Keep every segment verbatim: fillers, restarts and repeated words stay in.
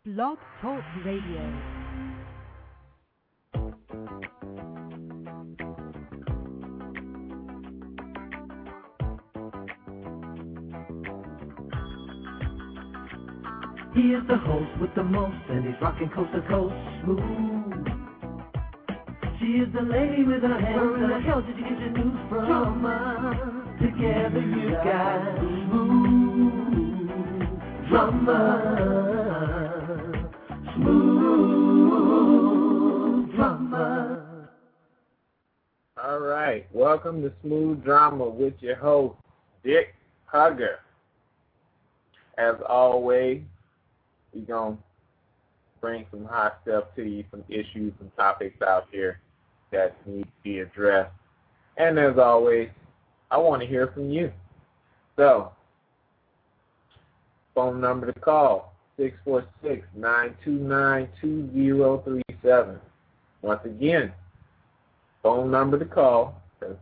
Blog Talk Radio. He is the host with the most, and he's rocking coast to coast smooth. She is the lady with her hands. Where in the hell did you get your news from? Drama. Together you got smooth drama. Smooth drama. All right, welcome to Smooth Drama with your host, Dick Hugger. As always, we're going to bring some hot stuff to you, some issues, some topics out here that need to be addressed. And as always, I want to hear from you. So, phone number to call, six four six, nine two nine, two zero three seven. Once again, phone number to call.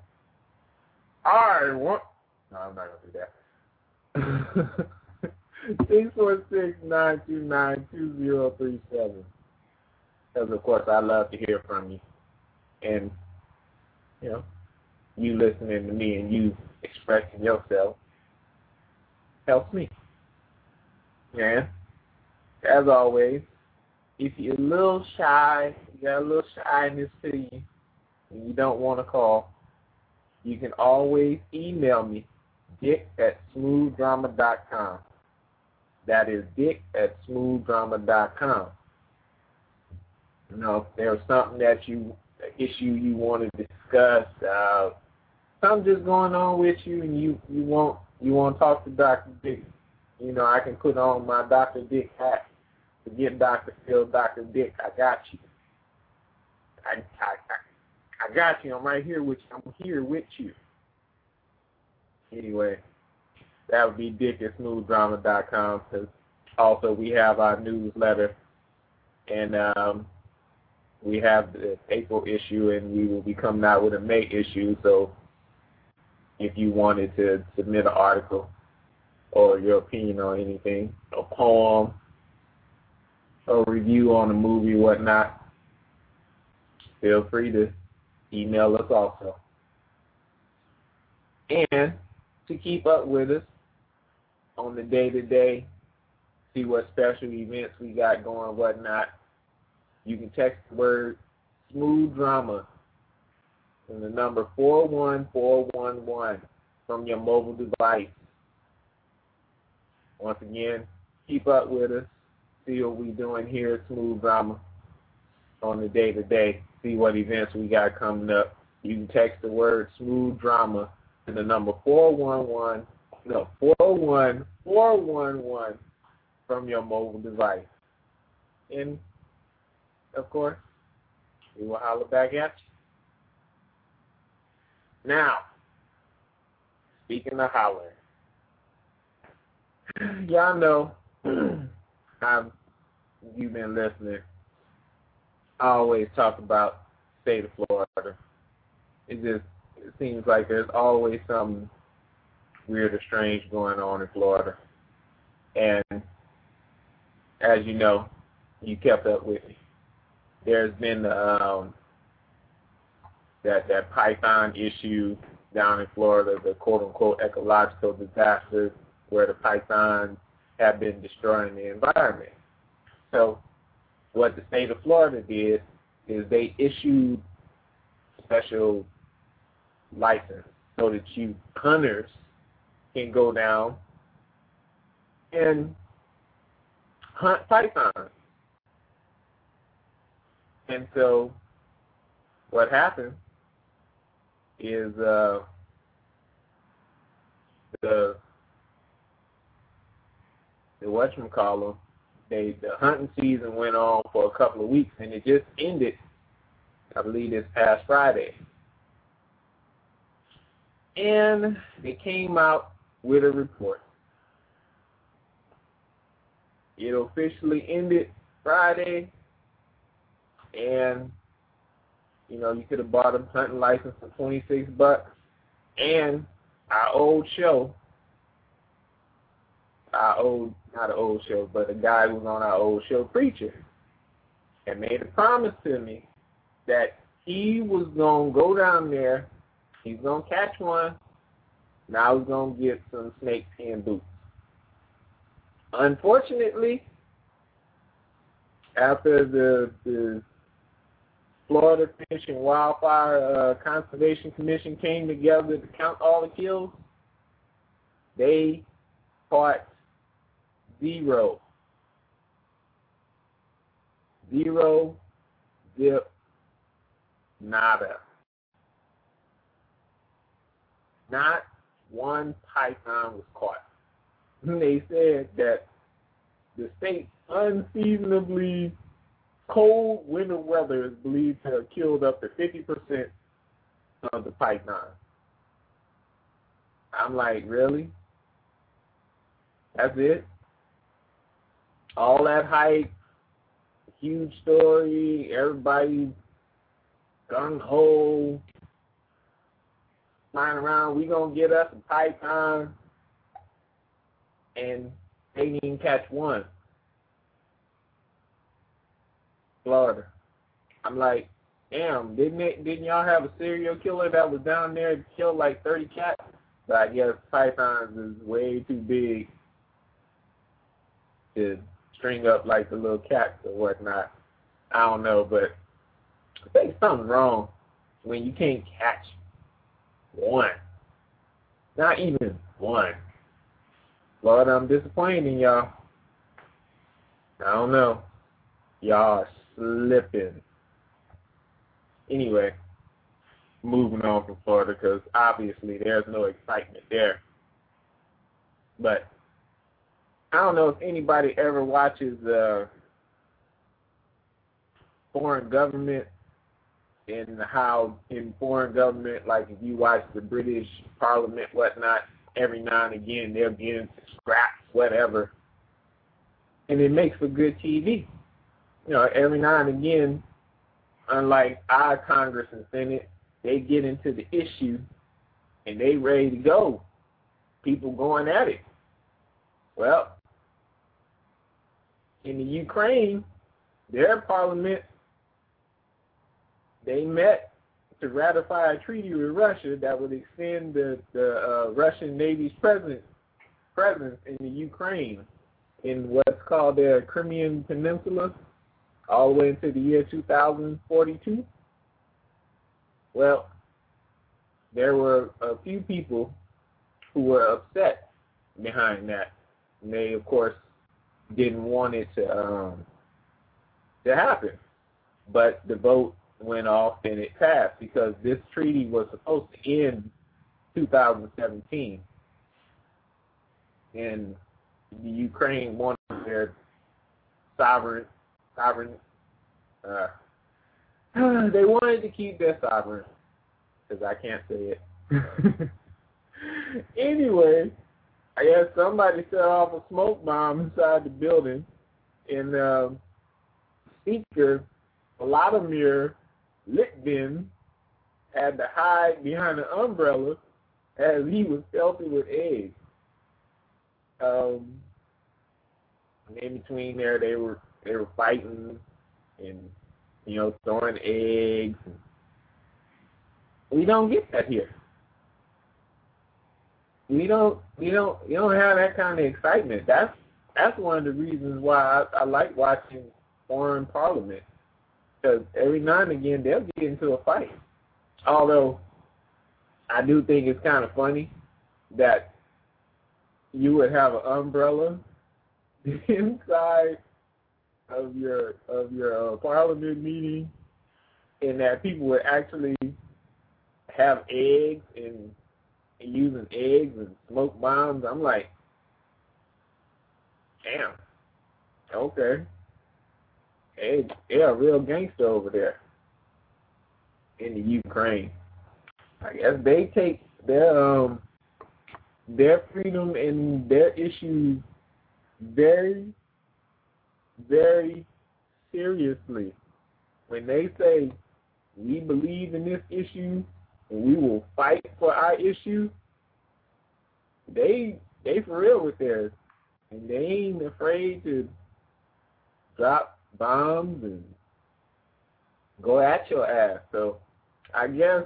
I want... No, I'm not going to do that. six four six, nine two nine, two zero three seven. Because, of course, I love to hear from you. And, you know, you listening to me and you expressing yourself helps me. And, as always, if you're a little shy, you got a little shyness to you, and you don't want to call, you can always email me, dick at smooth drama dot com. That is dick at smooth drama dot com. You know, if there's something that you, an issue you want to discuss, uh, something just going on with you, and you, you want you want to talk to Doctor Dick, you know, I can put on my Doctor Dick hat. Forget Doctor Phil, Doctor Dick, I got you. I, I, I, I got you. I'm right here with you. I'm here with you. Anyway. That would be dick at smooth drama dot com, because also we have our newsletter, and um, we have the April issue, and we will be coming out with a May issue. So if you wanted to submit an article or your opinion on anything, a poem, a review on a movie, whatnot, feel free to email us also. And to keep up with us on the day-to-day, see what special events we got going, whatnot, you can text the word Smooth Drama and the number four one four one one from your mobile device. Once again, keep up with us, see what we're doing here at Smooth Drama on the day-to-day, see what events we got coming up. You can text the word Smooth Drama and the number four one one, no, four one four one one from your mobile device. And, of course, we will holler back at you. Now, speaking of hollering, y'all know, I've, you've been listening, I always talk about the state of Florida. It just It seems like there's always something weird or strange going on in Florida. And as you know, you kept up with me. There's been um, that, that python issue down in Florida, the quote-unquote ecological disaster where the pythons have been destroying the environment. So what the state of Florida did is they issued special license so that you hunters can go down and hunt pythons. And so what happened is uh, the the whatchamacallit, they the hunting season went on for a couple of weeks, and it just ended, I believe, this past Friday. And they came out with a report. It officially ended Friday, and, you know, you could have bought a hunting license for twenty-six bucks, and our old show, our old not an old show, but a guy who was on our old show, Preacher, and made a promise to me that he was going to go down there, he's going to catch one, now he's going to get some snakeskin boots. Unfortunately, after the, the Florida Fish and Wildfire uh, Conservation Commission came together to count all the kills, they caught zero. Zero, zip, nada. Not one python was caught. They said that the state's unseasonably cold winter weather is believed to have killed up to fifty percent of the python. I'm like, really? That's it? All that hype, huge story, everybody gung-ho, flying around, we gonna get us a python, and they didn't even catch one. Florida. I'm like, damn, didn't it, didn't y'all have a serial killer that was down there and killed like thirty cats? But I guess pythons is way too big to string up like the little cats or whatnot. I don't know, but I think something's wrong when you can't catch one. Not even one. Lord, I'm disappointed in y'all. I don't know. Y'all are slipping. Anyway, moving on from Florida because obviously there's no excitement there. But I don't know if anybody ever watches uh, foreign government and how in foreign government, like if you watch the British Parliament, whatnot, every now and again they'll get into scraps, whatever, and it makes for good T V. You know, every now and again, unlike our Congress and Senate, they get into the issue and they ready to go. People going at it. Well, in the Ukraine, their parliament, they met to ratify a treaty with Russia that would extend the, the uh, Russian Navy's presence, presence in the Ukraine in what's called the Crimean Peninsula, all the way into the year two thousand forty-two. Well, there were a few people who were upset behind that. And they, of course, didn't want it to um, to happen. But the vote went off and it passed because this treaty was supposed to end two thousand seventeen. And the Ukraine wanted their sovereign, sovereign, uh, they wanted to keep their sovereign, because I can't say it. Anyway, I guess somebody set off a smoke bomb inside the building, and um, Speaker Vladimir Litvin had to hide behind an umbrella as he was pelted with eggs. Um, in between there, they were they were fighting and you know throwing eggs. We don't get that here. We don't we don't you don't have that kind of excitement. That's that's one of the reasons why I, I like watching foreign parliament, because every now and again they'll get into a fight. Although I do think it's kind of funny that you would have an umbrella inside of your of your uh, parliament meeting, and that people would actually have eggs and, and using eggs and smoke bombs. I'm like, damn, okay, hey, they're a real gangster over there in the Ukraine. I guess they take their um their freedom and their issues very, very seriously. When they say we believe in this issue and we will fight for our issue, they they for real with theirs. And they ain't afraid to drop bombs and go at your ass. So I guess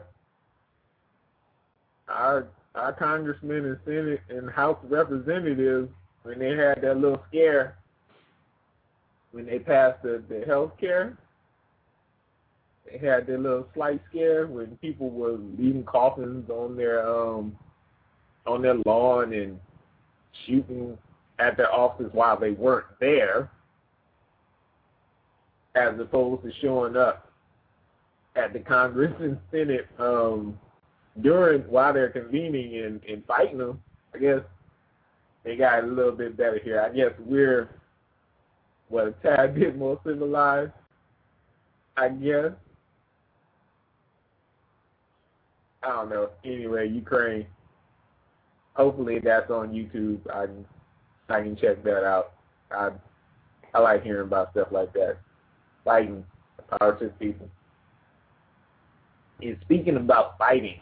our our congressmen and Senate and House of Representatives, when they had that little scare, when they passed the, the health care, they had their little slight scare when people were leaving coffins on their um on their lawn and shooting at their office while they weren't there, as opposed to showing up at the Congress and Senate um, during while they're convening and, and fighting them. I guess they got a little bit better here. I guess we're what a tad bit more civilized. I guess. I don't know. Anyway, Ukraine. Hopefully that's on YouTube. I can I can check that out. I I like hearing about stuff like that. Fighting, power to the people. And speaking about fighting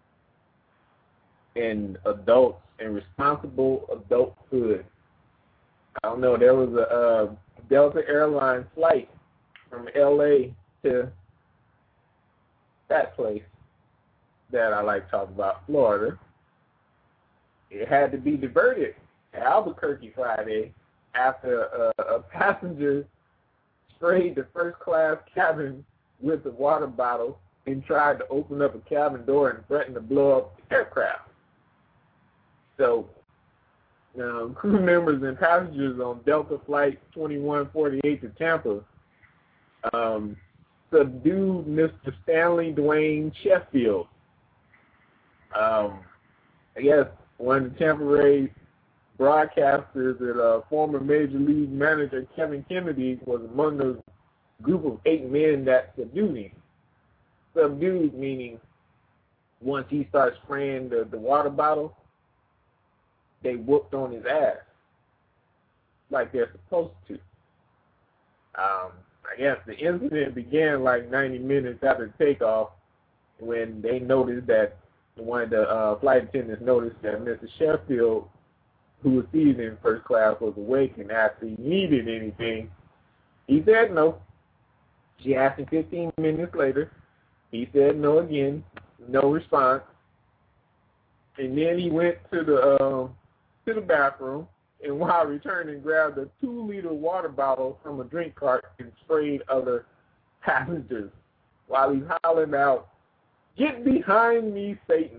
and adults and responsible adulthood, I don't know, there was a uh, Delta Airlines flight from L A to that place that I like to talk about, Florida. It had to be diverted to Albuquerque Friday after a, a passenger sprayed the first class cabin with a water bottle and tried to open up a cabin door and threatened to blow up the aircraft. So um, crew members and passengers on Delta Flight twenty-one forty-eight to Tampa um, subdued Mister Stanley Dwayne Sheffield. Um, I guess one of the Tampa Rays broadcasters and uh, former Major League manager Kevin Kennedy was among the group of eight men that subdued him. Subdued meaning once he starts spraying the, the water bottle, they whooped on his ass like they're supposed to. Um, I guess the incident began like ninety minutes after takeoff when they noticed that one of the uh, flight attendants noticed that Mister Sheffield, who was seated in first class, was awake and asked if he needed anything. He said no. She asked him fifteen minutes later. He said no again, no response. And then he went to the um, to the bathroom, and while returning, grabbed a two-liter water bottle from a drink cart and sprayed other passengers while he's hollering out, "Get behind me, Satan!"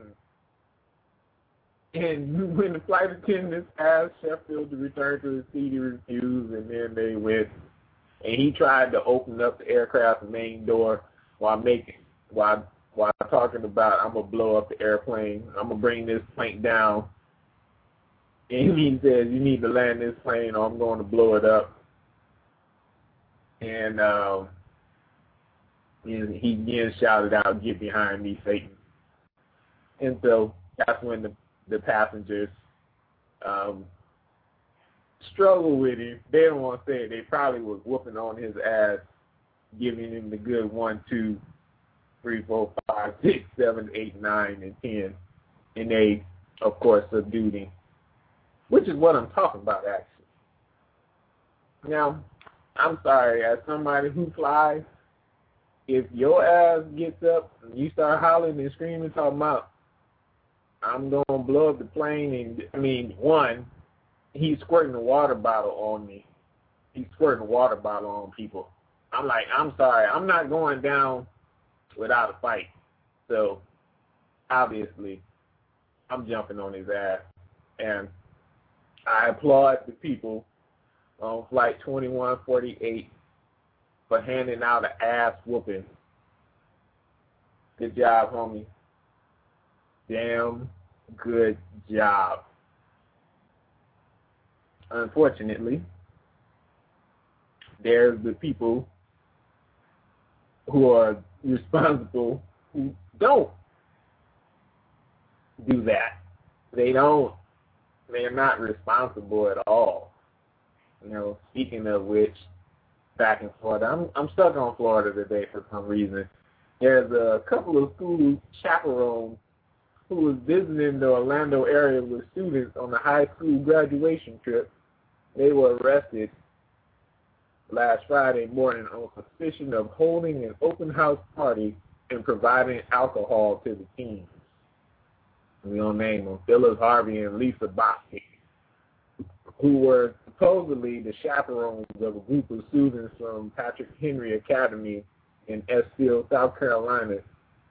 And when the flight attendants asked Sheffield to return to his seat, he refused, and then they went, and he tried to open up the aircraft's main door while making, while while talking about, "I'm gonna blow up the airplane. I'm gonna bring this plane down." And he says, "You need to land this plane, or I'm going to blow it up." And um, and he again shouted out, "Get behind me, Satan!" And so that's when the the passengers um, struggled with him. They don't want to say it. They probably was whooping on his ass, giving him the good one, two, three, four, five, six, seven, eight, nine, and ten. And they, of course, subdued him, which is what I'm talking about, actually. Now, I'm sorry, as somebody who flies, if your ass gets up and you start hollering and screaming, talking about, "I'm going to blow up the plane," and, I mean, one, he's squirting a water bottle on me. He's squirting a water bottle on people. I'm like, I'm sorry, I'm not going down without a fight. So, obviously, I'm jumping on his ass. And I applaud the people on Flight twenty-one forty-eight for handing out an ass whooping. Good job, homie. Damn good job. Unfortunately, there's the people who are responsible who don't do that. They don't. They're not responsible at all. You know, speaking of which, back in Florida, I'm I'm stuck on Florida today for some reason. There's a couple of school chaperones who was visiting the Orlando area with students on a high school graduation trip, they were arrested last Friday morning on suspicion of holding an open house party and providing alcohol to the teens. We don't name them, Phyllis Harvey and Lisa Bosky, who were supposedly the chaperones of a group of students from Patrick Henry Academy in Estill, South Carolina.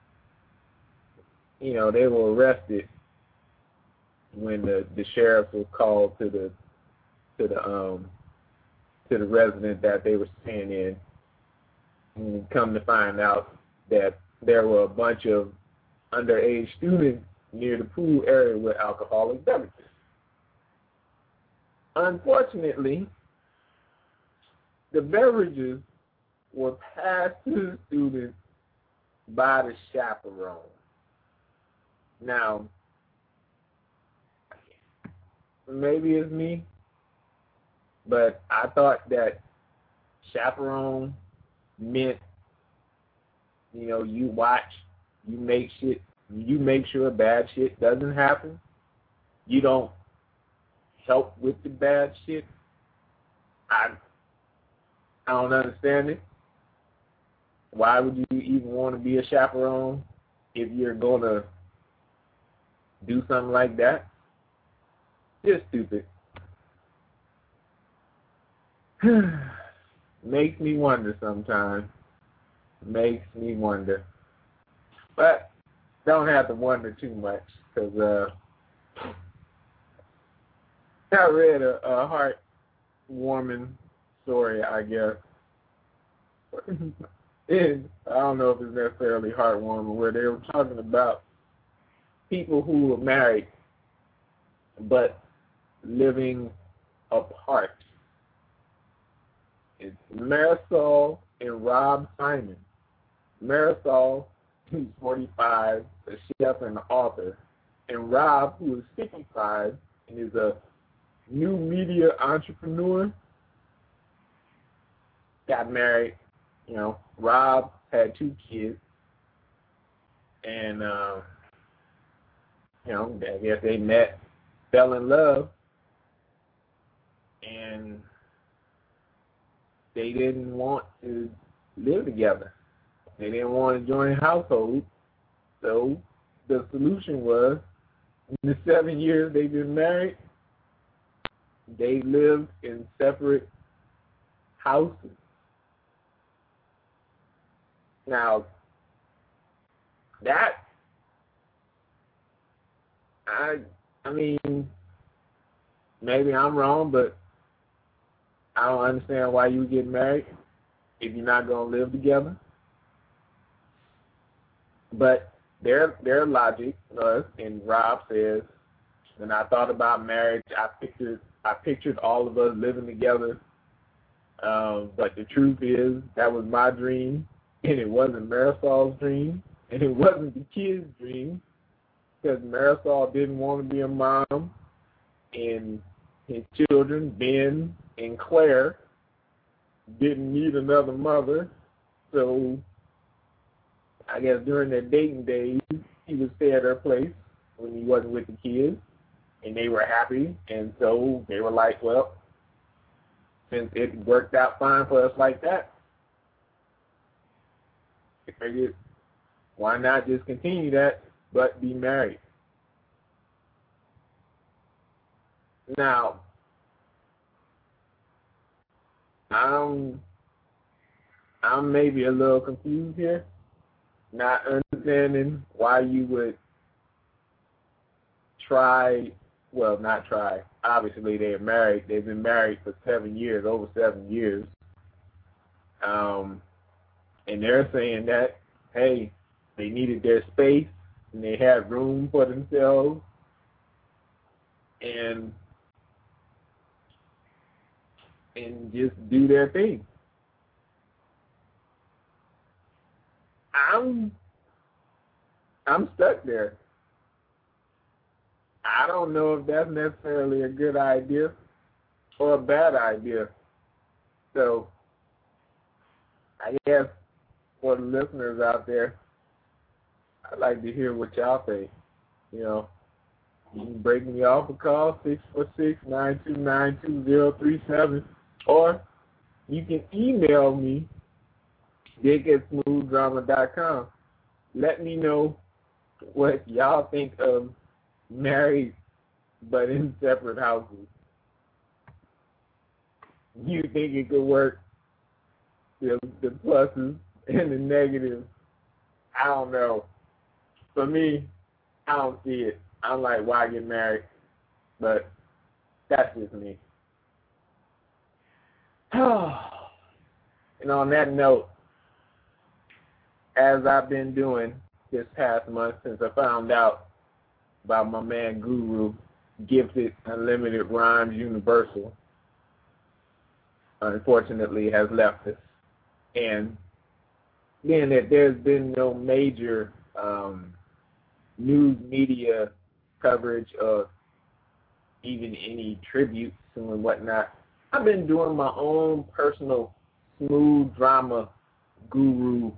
You know, they were arrested when the, the sheriff was called to the to the um to the residence that they were staying in, and come to find out that there were a bunch of underage students near the pool area with alcoholic beverages. Unfortunately, the beverages were passed to the students by the chaperone. Now, maybe it's me, but I thought that chaperone meant, you know, you watch, you make shit, you make sure bad shit doesn't happen. You don't help with the bad shit. I, I don't understand it. Why would you even want to be a chaperone if you're going to do something like that? Just stupid. Makes me wonder sometimes. Makes me wonder. But don't have to wonder too much, because uh, I read a, a heart-warming story, I guess. And I don't know if it's necessarily heartwarming, where they were talking about people who were married but living apart. It's Marisol and Rob Simon. Marisol, who's forty-five, a chef and an author, and Rob, who is fifty-five and is a new media entrepreneur, got married. You know, Rob had two kids, and uh, you know, I guess they met, fell in love, and they didn't want to live together. They didn't want to join a household. So the solution was, in the seven years they've been married, they lived in separate houses. Now, that, I, I mean, maybe I'm wrong, but I don't understand why you would get married if you're not going to live together. But their their logic was, and Rob says, when I thought about marriage, I pictured I pictured all of us living together. Um, but the truth is, that was my dream, and it wasn't Marisol's dream, and it wasn't the kids' dream, because Marisol didn't want to be a mom, and his children, Ben and Claire, didn't need another mother. So I guess during their dating days, he would stay at her place when he wasn't with the kids, and they were happy, and so they were like, well, since it worked out fine for us like that, they figured, why not just continue that, but be married? Now, I'm, I'm maybe a little confused here, not understanding why you would try, well, not try, obviously they're married, they've been married for seven years, over seven years, um, and they're saying that, hey, they needed their space, and they had room for themselves, and and just do their thing. I'm I'm stuck there. I don't know if that's necessarily a good idea or a bad idea. So I guess for the listeners out there, I'd like to hear what y'all think. You know, You can break me off a call, six four six, nine two nine, two zero three seven. Or you can email me, dick at smooth drama dot com. Let me know what y'all think of married but in separate houses. You think it could work? The, the pluses and the negatives. I don't know. For me, I don't see it. I'm like, why get married? But that's just me. And on that note, as I've been doing this past month since I found out about my man Guru, Gifted Unlimited Rhymes Universal, unfortunately has left us. And being that there's been no major um, news media coverage of even any tributes and whatnot, I've been doing my own personal smooth drama Guru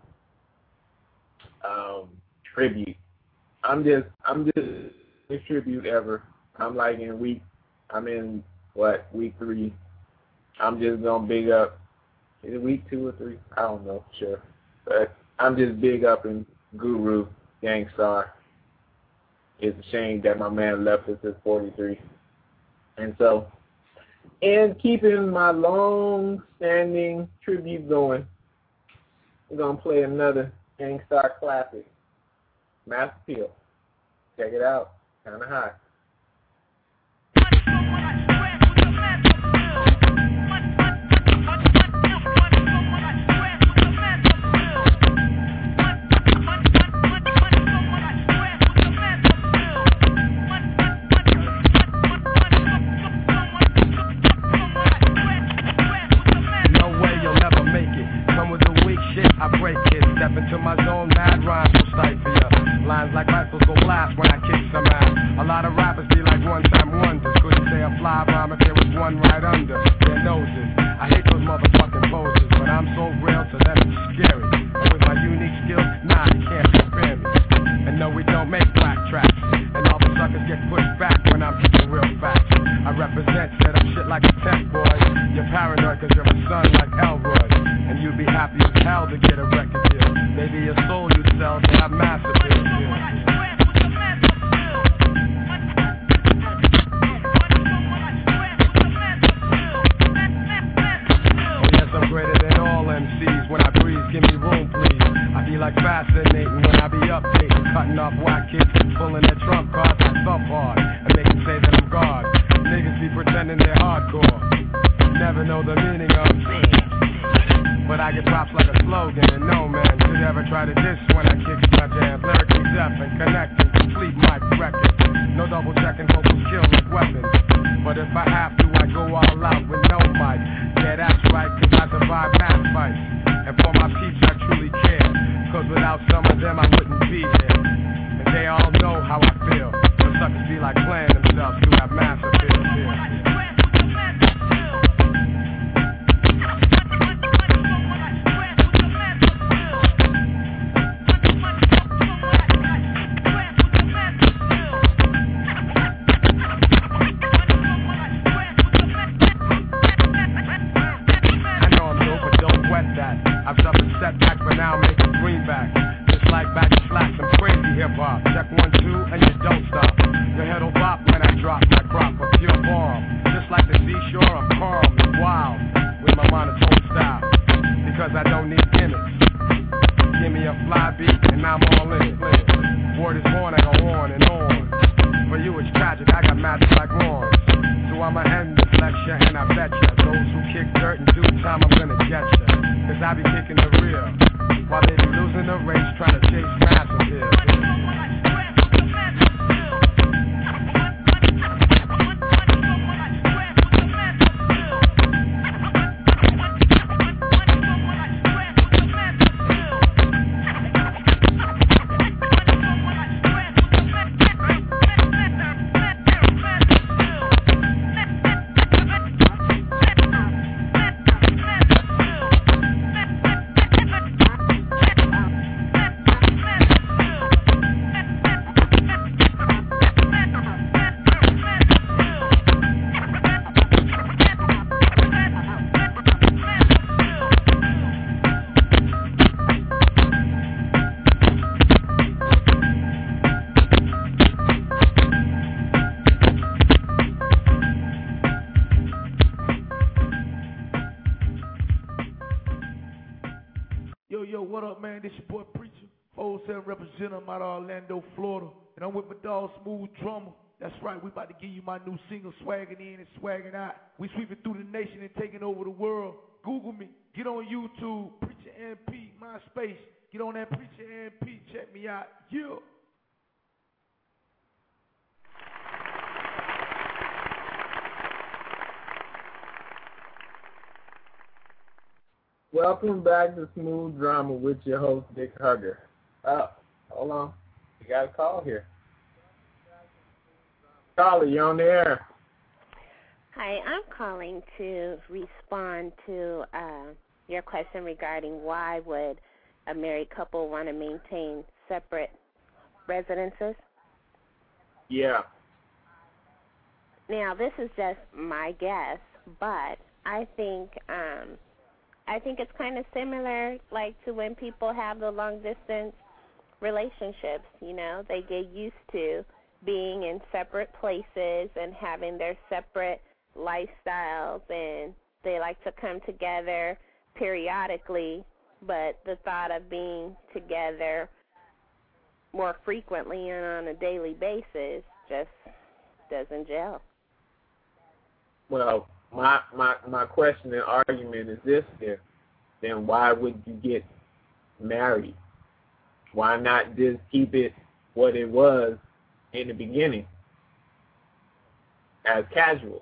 um, tribute. I'm just, I'm just a tribute ever. I'm like in week, I'm in what, week three. I'm just gonna big up, is it week two or three? I don't know, sure. But I'm just big up in Guru, Gangstar. It's a shame that my man left us at forty-three. And so, and keeping my long-standing tribute going, we're going to play another Gangstar classic, Mass Appeal. Check it out. Kind of hot. I break it, step into my zone, mad rhymes will stifle ya. Lines like rifles go blast when I kick some ass. A lot of rappers be like one-time wonders. Couldn't say a fly rhyme if there was one right under their noses. I hate those motherfucking poses, but I'm so real to them it's scary. And with my unique skills, nah, you can't compare me. And no, we don't make black tracks, and all the suckers get pushed back when I'm kicking real facts. I represent, set up shit like a tech boy. You're paranoid cause you're a son like Elroy, and you'd be happy as hell to get a record deal. Maybe your soul you'd sell to have mass appeal. Oh yes, I'm greater than all M Cs. When I breathe, give me room please. I be like fascinating when I be updating, cutting off white kids, pulling their trump cards, I thump hard and make them say that I'm God. Niggas be pretending they're hardcore, never know the meaning of but I get props like a slogan, and no man could ever try to diss when I kick my jam. Lyrically deaf and connecting, complete mic record. No double checking, vocals kill like weapons. But if I have to, I go all out with no mic. Yeah, that's right, cause I survive mass fights. And for my peeps, I truly care. Cause without some of them, I wouldn't be here. And they all know how I feel. The suckers be like playing themselves to have mass appeal. Yeah. I've suffered setbacks, but now I'm making greenback. Just like back to flat, some crazy hip-hop. Check one, two, and you don't stop. Your head'll bop when I drop my crop of pure bomb. Just like the seashore, I'm calm and wild with my monotone style. Because I don't need gimmicks. Give me a fly beat, and I'm all in it. Word is born, I go on and on. For you it's tragic, I got magic like horns. So I'ma end this lecture, and I bet ya those who kick dirt in due time, I'm gonna get ya. Cause I be kicking the real, while they be losing the race trying to chase mass appeal. Yo, yo, what up, man? This your boy Preacher, wholesale representative out of Orlando, Florida. And I'm with my dog Smooth Drummer. That's right, we about to give you my new single, Swaggin' In and Swaggin' Out. We sweeping through the nation and taking over the world. Google me, get on YouTube, Preacher M P, MySpace. Get on that Preacher M P, check me out. Yeah. Welcome back to Smooth Drama with your host, Dick Hugger. Oh, hold on. You got a call here. Caller, you on the air. Hi, I'm calling to respond to uh, your question regarding why would a married couple want to maintain separate residences. Yeah. Now, this is just my guess, but I think um, I think it's kind of similar, like to when people have the long distance relationships. You know, they get used to being in separate places and having their separate lifestyles, and they like to come together periodically, but the thought of being together more frequently and on a daily basis just doesn't gel. Well, my my my question and argument is this here. Then why would you get married? Why not just keep it what it was in the beginning as casual?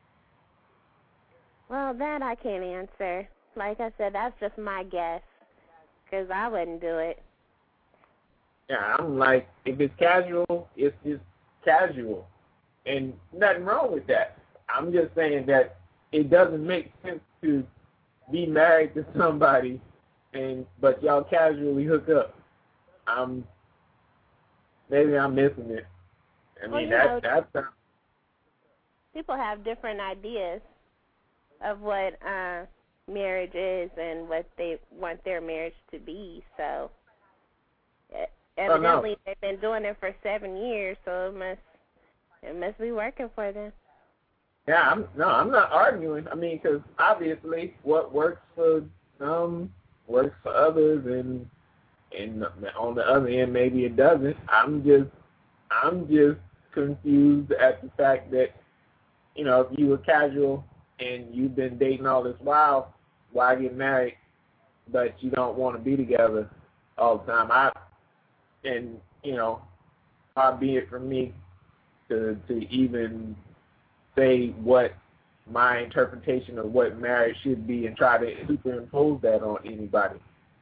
Well, that I can't answer. Like I said, that's just my guess, because I wouldn't do it. Yeah, I'm like, if it's casual, it's just casual. And nothing wrong with that. I'm just saying that it doesn't make sense to be married to somebody and but y'all casually hook up. I'm maybe I'm missing it. I well, mean you that know, that's people have different ideas of what uh, marriage is and what they want their marriage to be. So evidently oh, no. they've been doing it for seven years, so it must it must be working for them. Yeah, I'm, no, I'm not arguing. I mean, because obviously what works for some works for others, and and on the other end maybe it doesn't. I'm just I'm just confused at the fact that, you know, if you were casual and you've been dating all this while, why get married? But you don't want to be together all the time. I and you know, far be it from me to to even say what my interpretation of what marriage should be and try to superimpose that on anybody.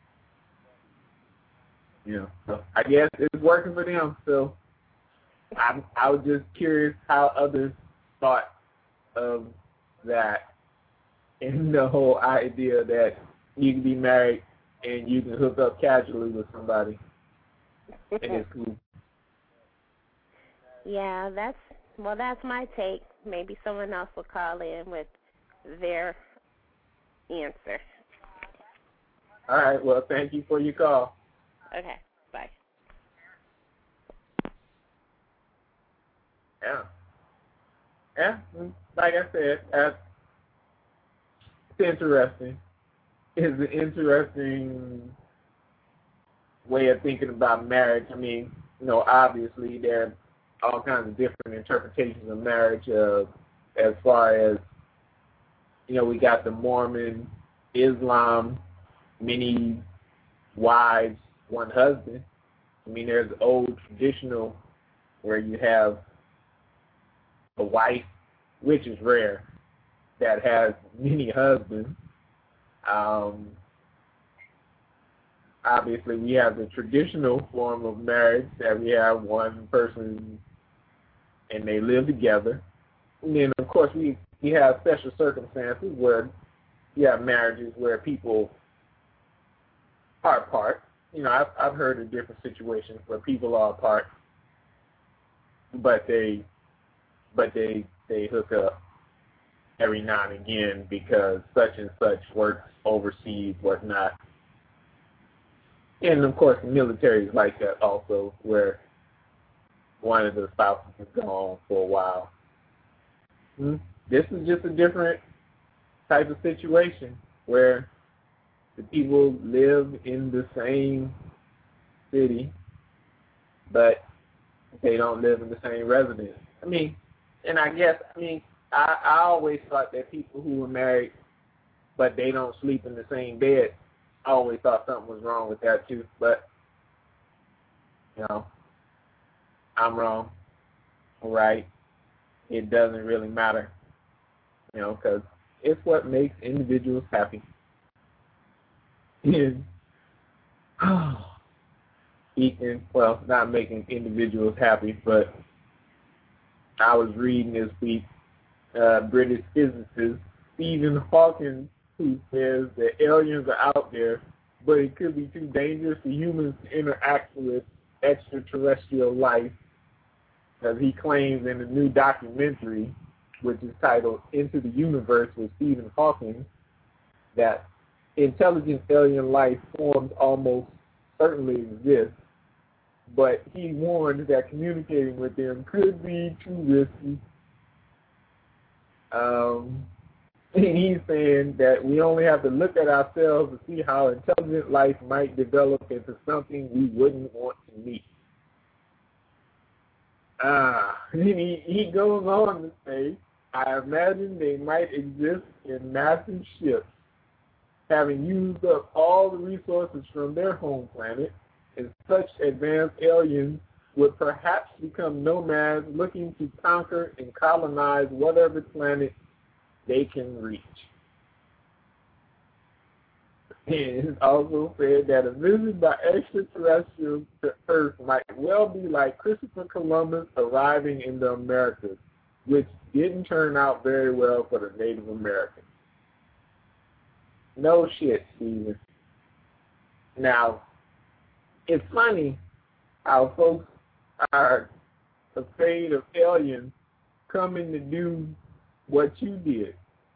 You know, so I guess it's working for them. So I I was just curious how others thought of that and the whole idea that you can be married and you can hook up casually with somebody and it's cool. Yeah, that's well, that's my take. Maybe someone else will call in with their answer. All right. Well, thank you for your call. Okay. Bye. Yeah. Yeah. Like I said, that's it's interesting. It's an interesting way of thinking about marriage. I mean, you know, obviously there are all kinds of different interpretations of marriage, uh, as far as, you know, we got the Mormon, Islam, many wives, one husband. I mean, there's old traditional where you have a wife, which is rare, that has many husbands. Um, obviously, we have the traditional form of marriage that we have one person and they live together. And then, of course, we, we have special circumstances where you have marriages where people are apart. You know, I've, I've heard of different situations where people are apart, but they but they they hook up every now and again because such and such works overseas, whatnot. And, of course, the military is like that also, where one of the spouses is gone for a while. Hmm? This is just a different type of situation where the people live in the same city, but they don't live in the same residence. I mean, and I guess, I mean, I, I always thought that people who were married, but they don't sleep in the same bed, I always thought something was wrong with that too. But, you know, I'm wrong, right? It doesn't really matter, you know, because it's what makes individuals happy. And, Ethan, well, not making individuals happy, but I was reading this week, uh, British physicist Stephen Hawking, who says that aliens are out there, but it could be too dangerous for humans to interact with extraterrestrial life, as he claims in the new documentary, which is titled Into the Universe with Stephen Hawking, that intelligent alien life forms almost certainly exist, but he warned that communicating with them could be too risky. Um, and he's saying that we only have to look at ourselves to see how intelligent life might develop into something we wouldn't want to meet. Ah, he, he goes on to say, I imagine they might exist in massive ships, having used up all the resources from their home planet, and such advanced aliens would perhaps become nomads looking to conquer and colonize whatever planet they can reach. And it's also said that a visit by extraterrestrials to Earth might well be like Christopher Columbus arriving in the Americas, which didn't turn out very well for the Native Americans. No shit, Steven. Now, it's funny how folks are afraid of aliens coming to do what you did.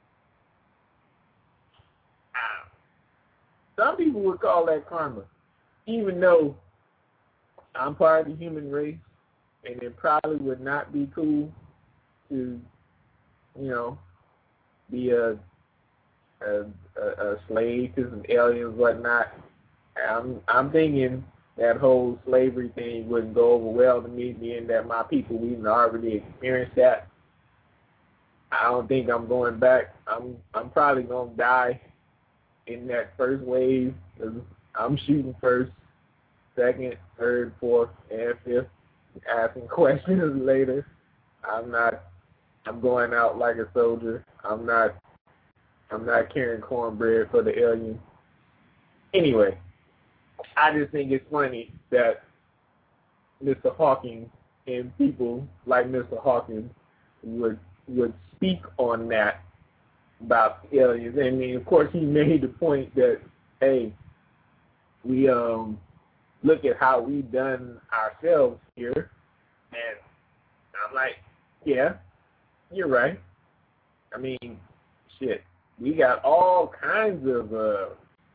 Some people would call that karma, even though I'm part of the human race, and it probably would not be cool to, you know, be a a, a, a slave to some aliens, whatnot. I'm I'm thinking that whole slavery thing wouldn't go over well to me, being that my people, we've already experienced that. I don't think I'm going back. I'm I'm probably gonna die in that first wave. I'm shooting first, second, third, fourth, and fifth, asking questions later. I'm not. I'm going out like a soldier. I'm not. I'm not carrying cornbread for the aliens. Anyway, I just think it's funny that Mister Hawking and people like Mister Hawking would would speak on that about aliens. I mean, of course, he made the point that, hey, we um look at how we've done ourselves here, and I'm like, yeah, you're right. I mean, shit, we got all kinds of uh,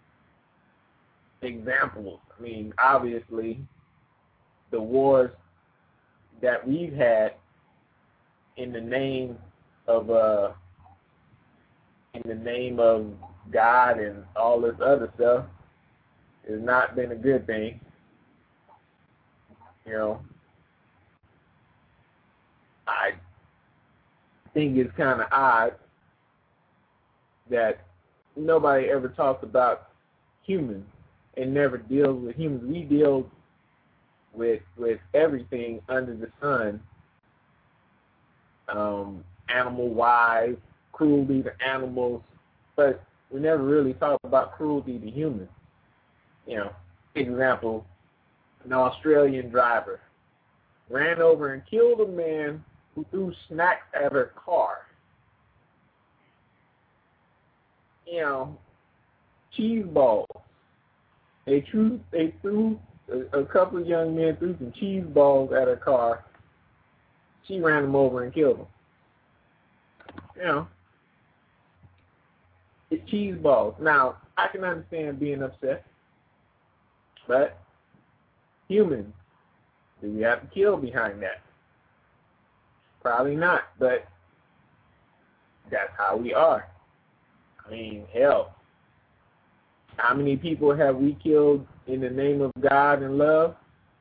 examples. I mean, obviously, the wars that we've had in the name of uh, in the name of God and all this other stuff has not been a good thing. You know, I think it's kind of odd that nobody ever talks about humans and never deals with humans. We deal with with everything under the sun, um, animal-wise, cruelty to animals, but we never really talk about cruelty to humans. You know, example, an Australian driver ran over and killed a man who threw snacks at her car. You know, cheese balls. They threw, they threw a, a couple of young men threw some cheese balls at her car. She ran them over and killed them. You know, it's cheese balls. Now, I can understand being upset, but humans, do we have to kill behind that? Probably not, but that's how we are. I mean, hell, How many people have we killed in the name of God and love?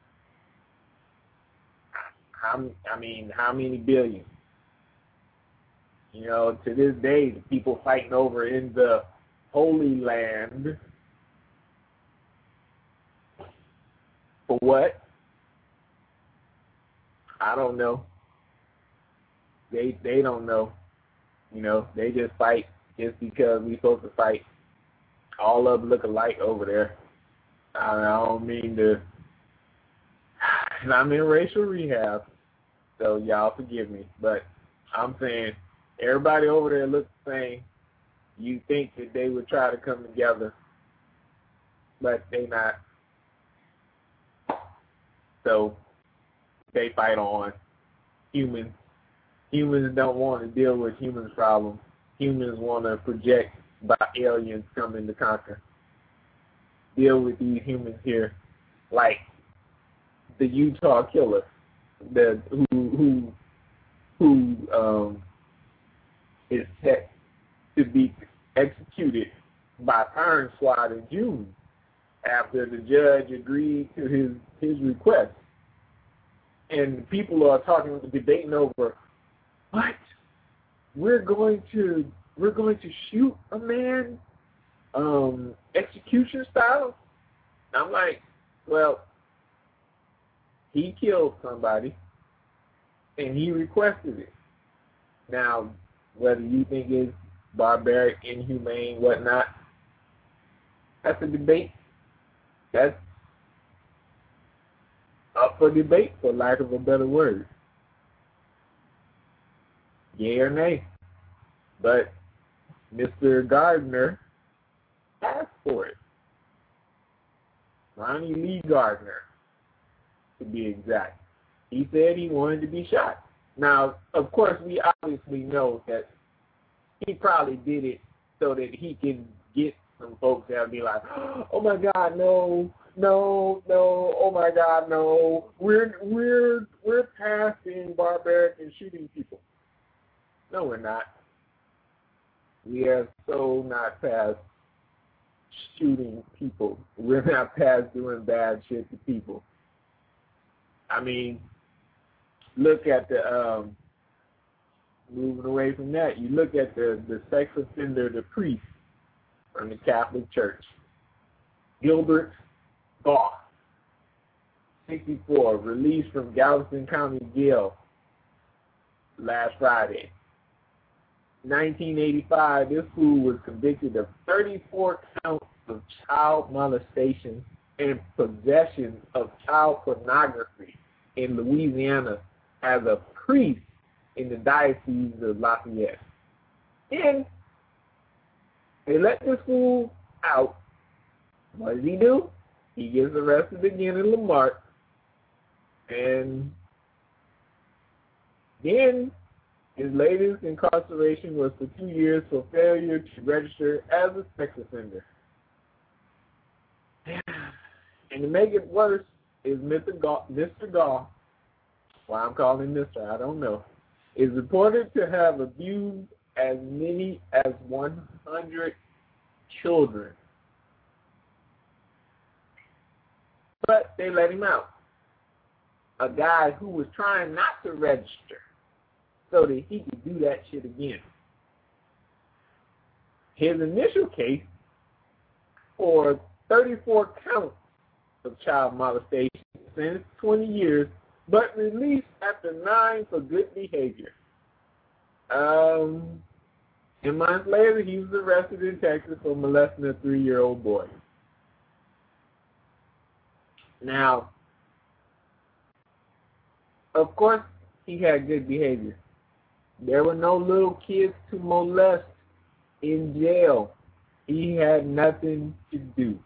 How, I mean, how many billion? You know, to this day, the people fighting over in the Holy Land. For what? I don't know. They they don't know. You know, they just fight just because we supposed to fight. All of them look alike over there. I, I don't mean to. And I'm in racial rehab, so y'all forgive me. But I'm saying everybody over there looks the same. You think that they would try to come together, but they not. So they fight on. Humans. Humans don't want to deal with humans' problems. Humans want to project by aliens coming to conquer. Deal with these humans here, like the Utah killer, the who who who um, is set to be executed by firing squad in June after the judge agreed to his his request. And people are talking, debating over, what? We're going to we're going to shoot a man, um, execution style. I'm like, well, he killed somebody, and he requested it. Now, whether you think it's barbaric, inhumane, whatnot, that's a debate. That's up for debate, for lack of a better word. Yay or nay. But Mister Gardner asked for it. Ronnie Lee Gardner, to be exact. He said he wanted to be shot. Now, of course, we obviously know that he probably did it so that he can get some folks that will be like, oh my God, no, no, no, oh my God, no. We're we're we're past being barbaric and shooting people. No, we're not. We are so not past shooting people. We're not past doing bad shit to people. I mean, look at the um, moving away from that. You look at the the sex offender, the priest from the Catholic Church, Gilbert Goff, sixty-four, released from Galveston County Jail last Friday. nineteen eighty-five, this fool was convicted of thirty-four counts of child molestation and possession of child pornography in Louisiana as a priest in the Diocese of Lafayette. And they let this fool out. What does he do? He gets arrested again in Lamarck. And then his latest incarceration was for two years for failure to register as a sex offender. And to make it worse is Mister Goff, Mister Goff, why I'm calling him Mister, I don't know, is reported to have abused as many as one hundred children. But they let him out. A guy who was trying not to register so that he could do that shit again. His initial case for thirty-four counts of child molestation, sentenced twenty years, but released after nine for good behavior. Um, and months later, he was arrested in Texas for molesting a three-year-old boy. Now, of course, he had good behavior. There were no little kids to molest in jail. He had nothing to do.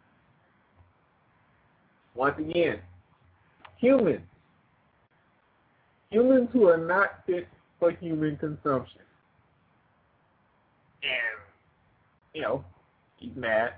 Once again, humans. Humans who are not fit for human consumption. And, you know, he's mad.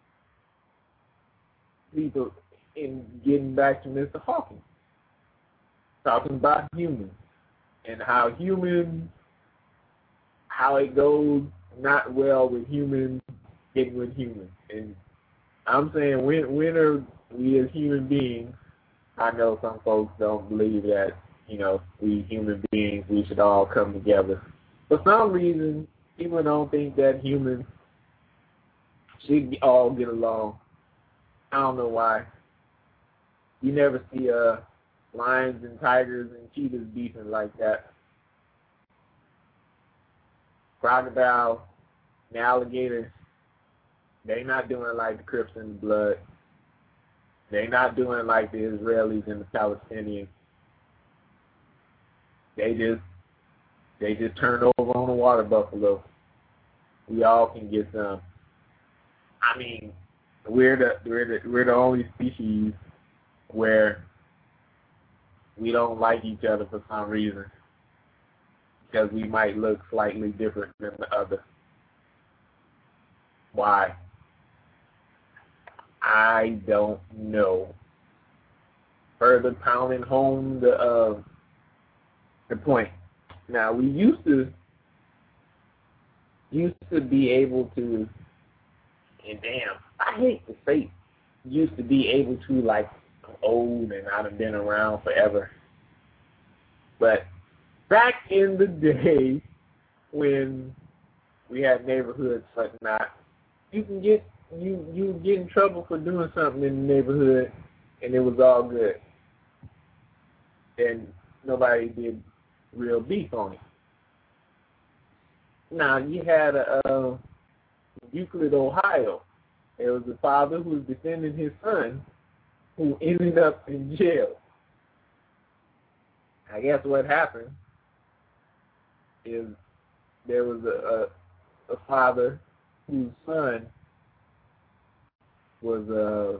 People, in getting back to Mister Hawkins, talking about humans and how humans, how it goes not well with humans getting with humans. And I'm saying when when are we as human beings, I know some folks don't believe that, you know, we human beings, we should all come together. For some reason, people don't think that humans should all get along. I don't know why. You never see uh, lions and tigers and cheetahs beefing like that. Crocodiles and alligators, they not doing like the Crips and the Blood. They not doing like the Israelis and the Palestinians. They just they just turned over on a water buffalo. We all can get some. I mean, we're the we're the we're the only species where we don't like each other for some reason, because we might look slightly different than the other. Why? I don't know. Further pounding home the uh, the point. Now, we used to used to be able to, and damn, I hate to say, used to be able to, like, I'm old and I've been around forever. But back in the day when we had neighborhoods like that, you can get you you get in trouble for doing something in the neighborhood, and it was all good, and nobody did real beef on it. Now you had a uh, Euclid, Ohio. There was a father who was defending his son, who ended up in jail. I guess what happened is there was a a, a father whose son was uh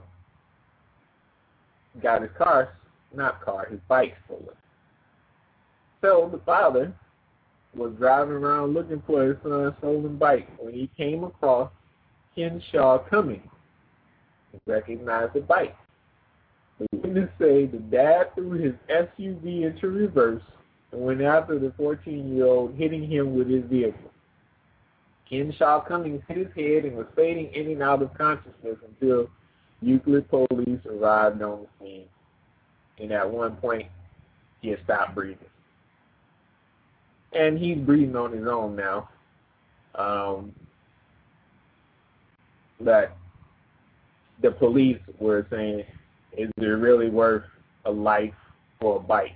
got his car, not car, his bike stolen. So the father was driving around looking for his son's stolen bike when he came across Henshaw Cummings. He recognized the bike. The witness say the dad threw his S U V into reverse and went after the fourteen-year-old, hitting him with his vehicle. Henshaw Cummings hit his head and was fading in and out of consciousness until Euclid police arrived on the scene. And at one point, he had stopped breathing. And he's breathing on his own now. Um, but the police were saying, is it really worth a life for a bike?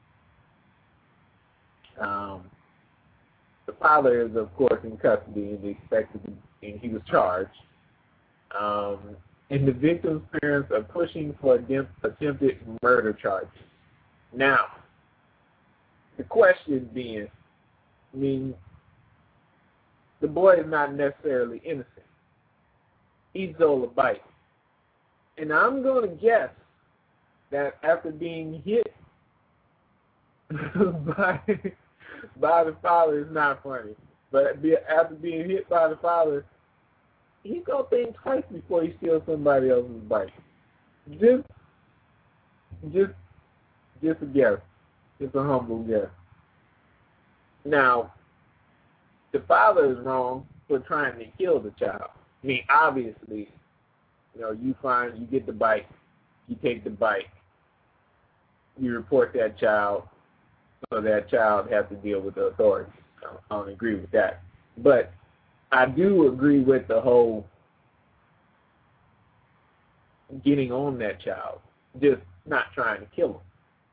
Um, the father is, of course, in custody and expected to, and he was charged. Um, and the victim's parents are pushing for attempted murder charges. Now, the question being, I mean, the boy is not necessarily innocent. He stole a bike. And I'm going to guess that after being hit by, by the father, is not funny, but after being hit by the father, he's going to think twice before he steals somebody else's bike. Just, just, just a guess. Just a humble guess. Now, the father is wrong for trying to kill the child. I mean, obviously, you know, you find, you get the bike, you take the bike, you report that child, so that child has to deal with the authorities. I don't agree with that. But I do agree with the whole getting on that child, just not trying to kill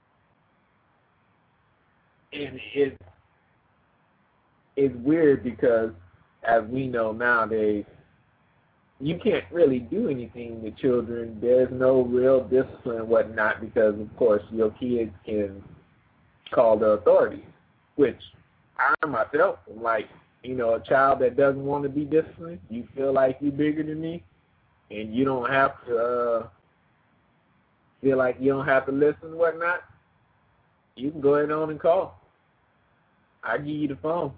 him. And it's, it's weird because, as we know nowadays, you can't really do anything with children. There's no real discipline and whatnot because, of course, your kids can call the authorities, which I myself am like, you know, a child that doesn't want to be disciplined, you feel like you're bigger than me, and you don't have to uh, feel like you don't have to listen and whatnot, you can go ahead on and call. I give you the phone.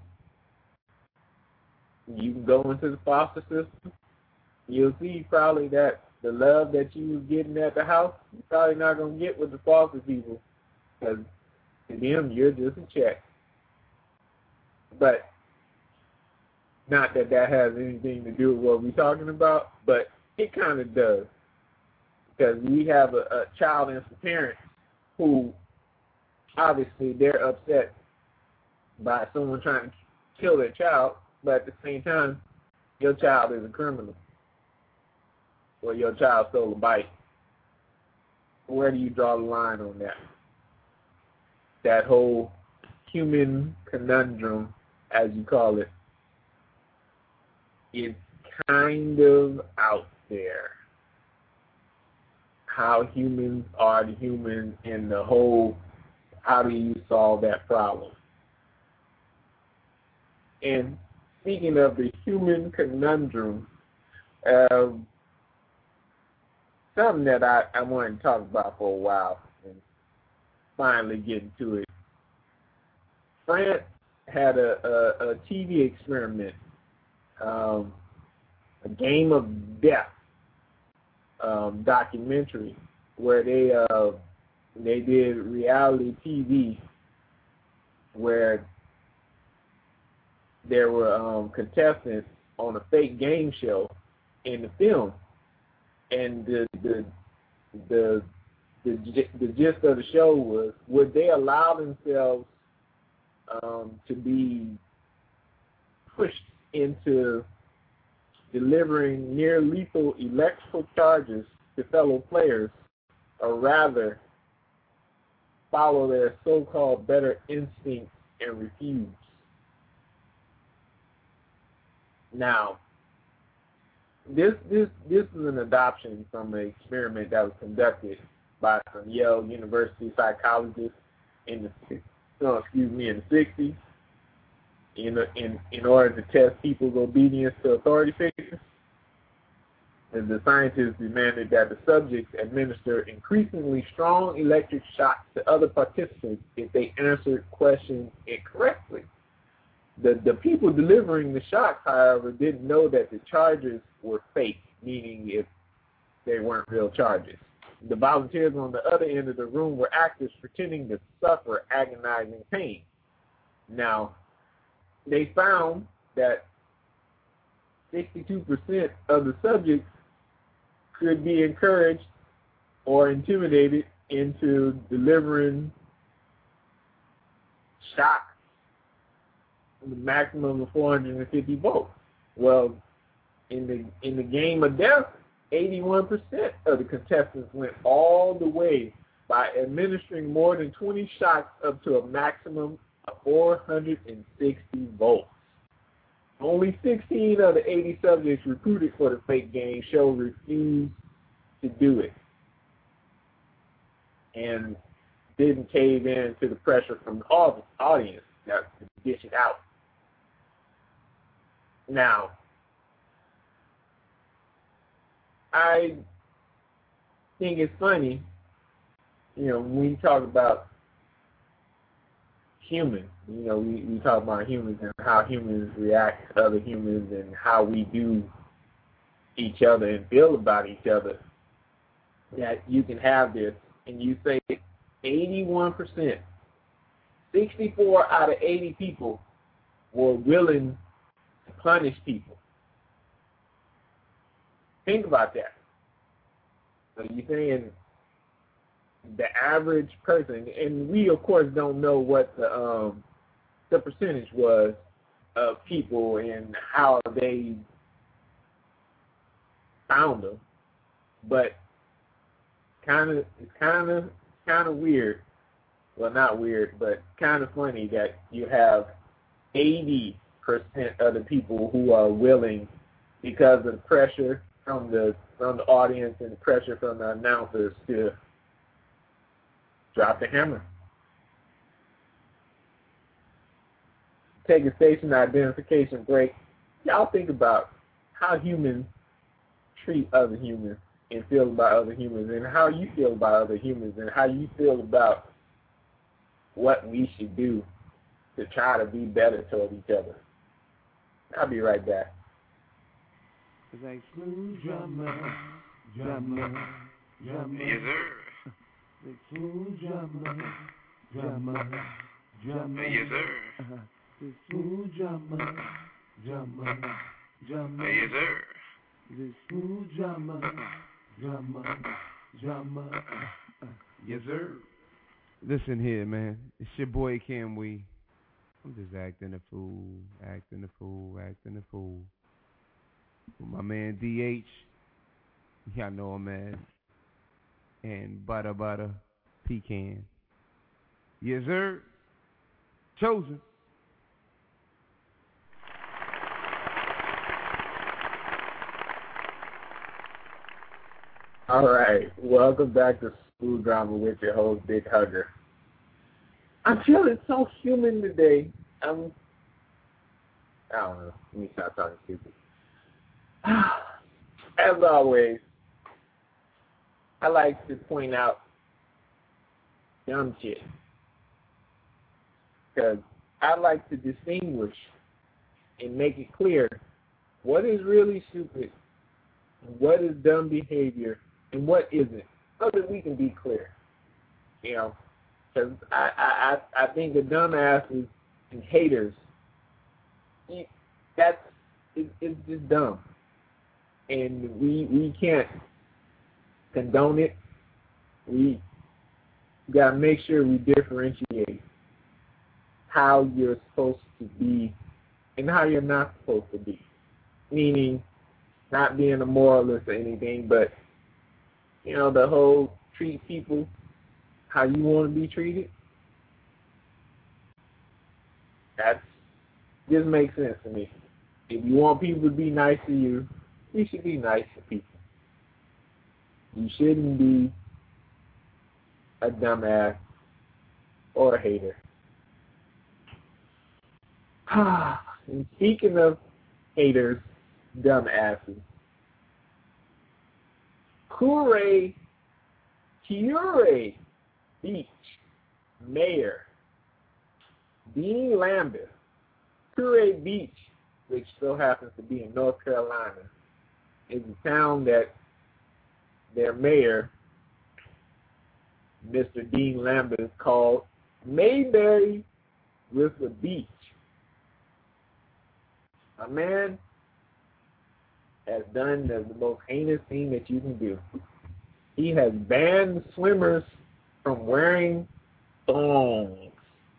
You can go into the foster system. You'll see probably that the love that you was getting at the house, you're probably not going to get with the foster people, because to them, you're just a check. But Not that that has anything to do with what we're talking about, but it kind of does. Because we have a, a child and some parents who, obviously, they're upset by someone trying to kill their child, but at the same time, your child is a criminal. Or your child stole a bike. Where do you draw the line on that? That whole human conundrum, as you call it, is kind of out there. How humans are the humans and the whole, how do you solve that problem? And speaking of the human conundrum, uh, something that I, I wanted to talk about for a while and finally getting to it. France had a, a, a T V experiment, um, a game of death um, documentary where they uh, they did reality T V where there were um, contestants on a fake game show in the film, and the the the the, the gist of the show was, would they allow themselves um, to be pushed into delivering near lethal electrical charges to fellow players, or rather follow their so-called better instincts and refuse. Now, this this this is an adoption from an experiment that was conducted by some Yale University psychologists in the no, excuse me in the sixties in in in order to test people's obedience to authority figures. And the scientists demanded that the subjects administer increasingly strong electric shocks to other participants if they answered questions incorrectly. The the people delivering the shocks, however, didn't know that the charges were fake, meaning if they weren't real charges. The volunteers on the other end of the room were actors pretending to suffer agonizing pain. Now, they found that sixty-two percent of the subjects could be encouraged or intimidated into delivering shocks the maximum of four hundred fifty volts. Well, in the in the game of death, eighty-one percent of the contestants went all the way by administering more than twenty shocks up to a maximum of four hundred sixty volts. Only sixteen of the eighty subjects recruited for the fake game show refused to do it and didn't cave in to the pressure from the audience that to dish it out. Now, I think it's funny, you know, when we talk about humans, you know, we, we talk about humans and how humans react to other humans and how we do each other and feel about each other, that you can have this, and you say eighty-one percent, sixty-four out of eighty people were willing to punish people. Think about that. So you're saying the average person, and we of course don't know what the um, the percentage was of people and how they found them, but kind of it's kind of kind of weird. Well, not weird, but kind of funny that you have eighty percent of the people who are willing, because of the pressure from the from the audience and the pressure from the announcers, to drop the hammer. Take a station identification break. Y'all think about how humans treat other humans and feel about other humans, and how you feel about other humans, and how you feel about what we should do to try to be better toward each other. I'll be right back. It's like smooth drummer, drummer, drummer. Yes, sir. The smooth drummer, drummer, drummer. Yes, sir. Uh-huh. The smooth drummer, drama, drama. Yes, sir. This smooth drama, drama, drama. Yes, sir. Listen here, man. It's your boy Cam Wee. I'm just acting a fool, acting a fool, acting a fool. With my man D H, y'all know him, man. And Butter Butter Pecan. Yes, sir. Chosen. All right, welcome back to School Drama with your host, Big Hugger. I'm feeling so human today. I'm, I don't know. Let me stop talking stupid. As always, I like to point out dumb shit. Because I like to distinguish and make it clear what is really stupid, what is dumb behavior, and what isn't, so that we can be clear. You know, because I, I, I think the dumbasses and haters, that's, it, it's just dumb. And we we can't condone it. We got to make sure we differentiate how you're supposed to be and how you're not supposed to be. Meaning, not being a moralist or anything, but you know, the whole treat people how you want to be treated. That just makes sense to me. If you want people to be nice to you, you should be nice to people. You shouldn't be a dumbass or a hater. And speaking of haters, dumbasses, Kure, Kure Beach Mayor Dean Lambert, Kure Beach, which still happens to be in North Carolina, is a town that their mayor, Mister Dean Lambert, called Mayberry with a beach. A man has done the, the most heinous thing that you can do. He has banned swimmers from wearing thongs.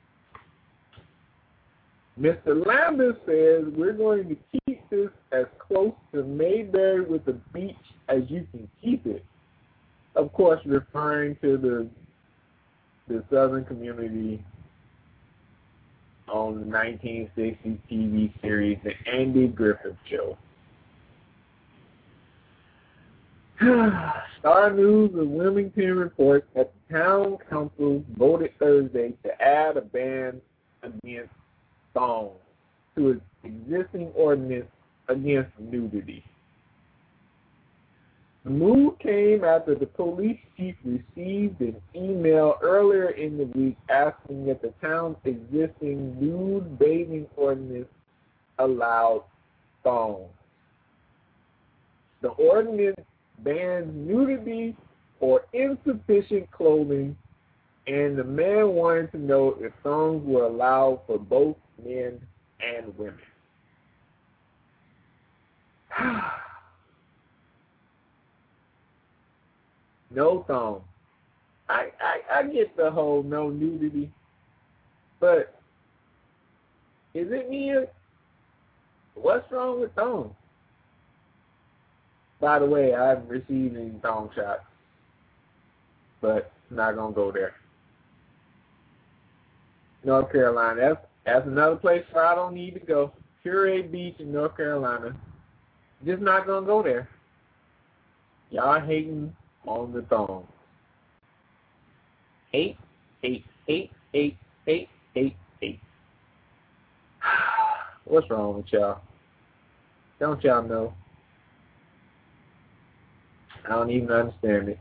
Mister Lambert says we're going to keep this as close to Mayberry with the beach as you can keep it. Of course, referring to the the Southern community on the nineteen sixties T V series, The Andy Griffith Show. Star News of Wilmington reports that the town council voted Thursday to add a ban against thongs to its existing ordinance against nudity. The move came after the police chief received an email earlier in the week asking that the town's existing nude bathing ordinance allowed thongs. The ordinance bans nudity or insufficient clothing, and the man wanted to know if thongs were allowed for both men and women. No thong. I, I I get the whole no nudity, but is it me? What's wrong with thongs? By the way, I haven't received any thong shots, but I'm not gonna go there. North Carolina, that's that's another place where I don't need to go. Kure Beach in North Carolina. Just not gonna go there. Y'all hating on the thong. Hate, hate, hate, hate, hate, hate, hate. What's wrong with y'all? Don't y'all know? I don't even understand it.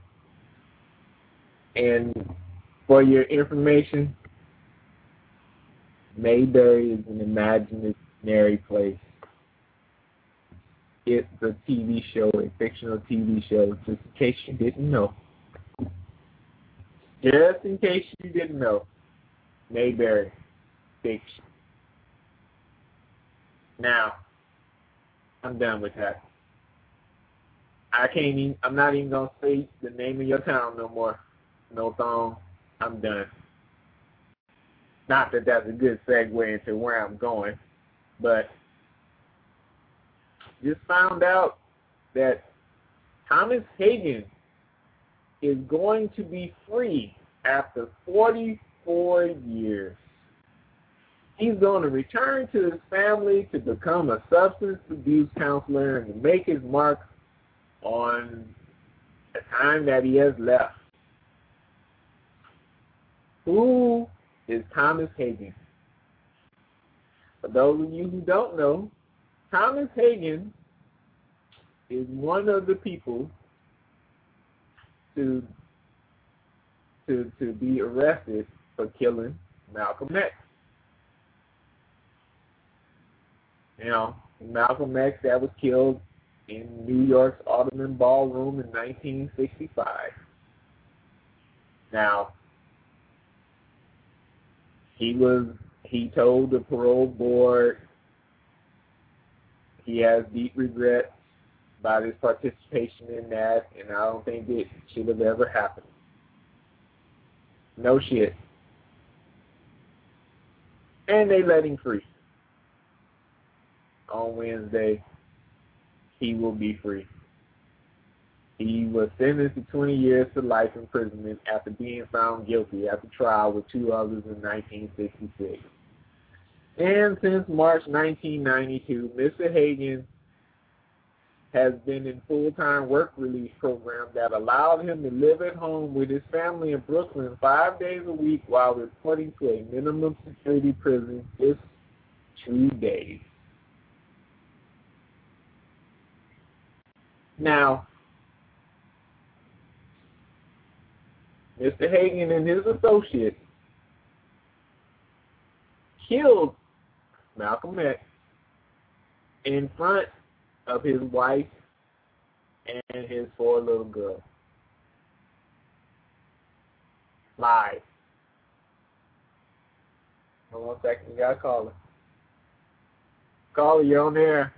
And for your information, Mayberry is an imaginary place. It's a T V show, a fictional T V show, just in case you didn't know. Just in case you didn't know. Mayberry, fiction. Now, I'm done with that. I can't even, I'm not even going to say the name of your town no more. No thong. I'm done. Not that that's a good segue into where I'm going, but just found out that Thomas Hagen is going to be free after forty-four years. He's going to return to his family to become a substance abuse counselor and to make his mark on the time that he has left. Who is Thomas Hagen? For those of you who don't know, Thomas Hagen is one of the people to to to be arrested for killing Malcolm X. You know, Malcolm X that was killed in New York's Audubon Ballroom in nineteen sixty-five. Now, he was he told the parole board he has deep regrets about his participation in that, and I don't think it should have ever happened. No shit. And they let him free. On Wednesday, he will be free. He was sentenced to twenty years to life imprisonment after being found guilty at the trial with two others in nineteen sixty-six. And since March nineteen ninety-two, Mister Hagen has been in full-time work release program that allowed him to live at home with his family in Brooklyn five days a week while reporting to a minimum security prison just two days. Now, Mister Hagen and his associates killed Malcolm X in front of his wife and his four little girls. Live. Hold on one second, you got a caller. Caller, you're on there.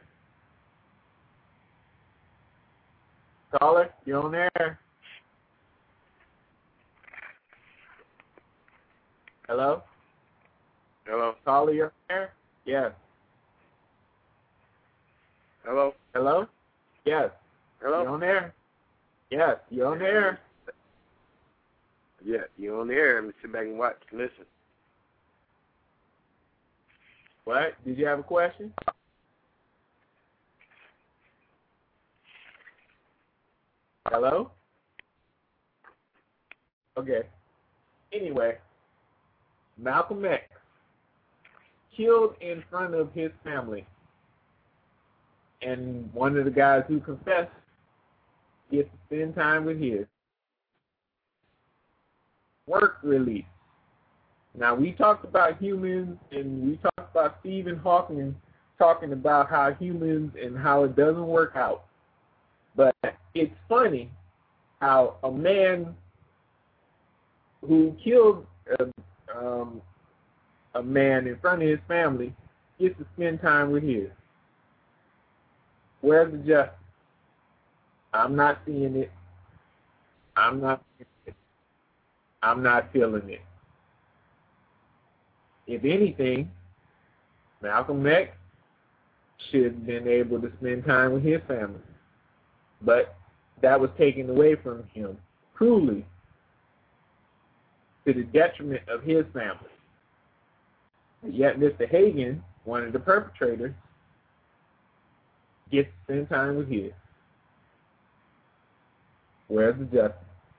Caller, you're on there. Hello? Hello? Caller, you're on there? Yes. Hello? Hello? Yes. Hello? You on there? Yes, you on there? Yeah, you on the air. Let me sit back and watch. Listen. What? Did you have a question? Hello? Okay. Anyway, Malcolm X killed in front of his family. And one of the guys who confessed gets to spend time with his. Work release. Now, we talked about humans, and we talked about Stephen Hawking talking about how humans and how it doesn't work out. But it's funny how a man who killed a, um, a man in front of his family gets to spend time with his. Where's the justice? I'm not seeing it. I'm not seeing it. I'm not feeling it. If anything, Malcolm X should have been able to spend time with his family. But that was taken away from him, cruelly, to the detriment of his family. Yet Mister Hagen, one of the perpetrators, gets to spend time with his. Where's the justice?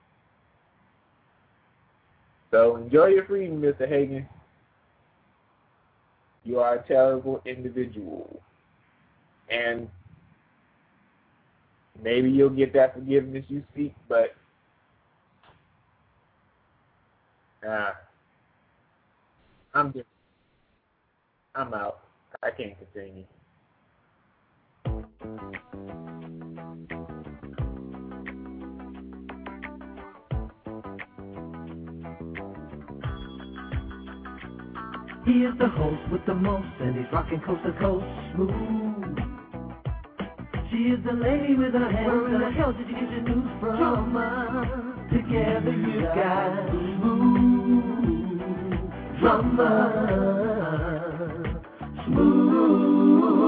So enjoy your freedom, Mister Hagen. You are a terrible individual. And maybe you'll get that forgiveness you seek, but uh, I'm just, I'm out. I can't continue. He is the host with the most, and he's rocking coast to coast smooth. She is the lady with her hands. Where in the hell did you get your news from? Drama. Together you got smooth drama. Smooth.